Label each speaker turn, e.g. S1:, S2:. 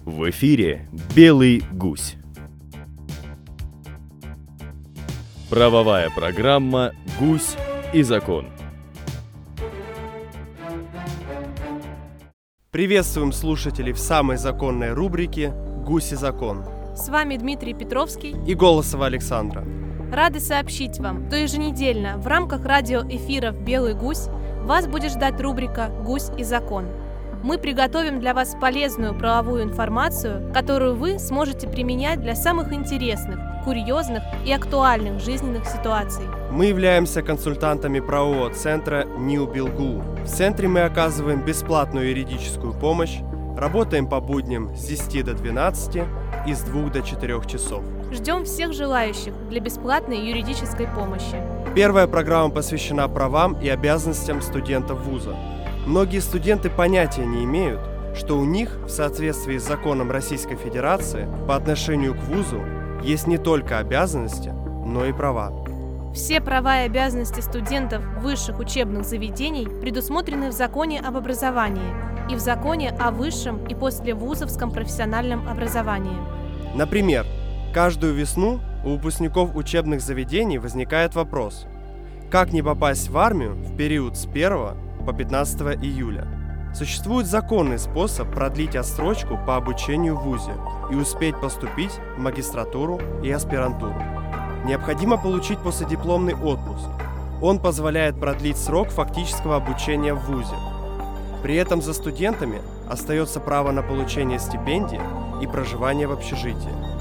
S1: В эфире «Белый гусь». Правовая программа «Гусь и закон».
S2: Приветствуем слушателей в самой законной рубрике «Гусь и закон».
S3: С вами Дмитрий Петровский
S2: и Голосова Александра.
S3: Рады сообщить вам, что еженедельно в рамках радиоэфиров «Белый гусь» вас будет ждать рубрика «Гусь и закон». Мы приготовим для вас полезную правовую информацию, которую вы сможете применять для самых интересных, курьезных и актуальных жизненных ситуаций.
S2: Мы являемся консультантами правового центра НИУ БелГУ. В центре мы оказываем бесплатную юридическую помощь, работаем по будням с 10 до 12 и с 2 до 4 часов.
S3: Ждем всех желающих для бесплатной юридической помощи.
S2: Первая программа посвящена правам и обязанностям студентов вуза. Многие студенты понятия не имеют, что у них, в соответствии с законом Российской Федерации, по отношению к вузу есть не только обязанности, но и права.
S3: Все права и обязанности студентов высших учебных заведений предусмотрены в Законе об образовании и в Законе о высшем и послевузовском профессиональном образовании.
S2: Например, каждую весну у выпускников учебных заведений возникает вопрос: как не попасть в армию в период с 1 по 15 июля? Существует законный способ продлить отсрочку по обучению в вузе и успеть поступить в магистратуру и аспирантуру. Необходимо получить последипломный отпуск. Он позволяет продлить срок фактического обучения в вузе. При этом за студентами остается право на получение стипендии и проживание в общежитии.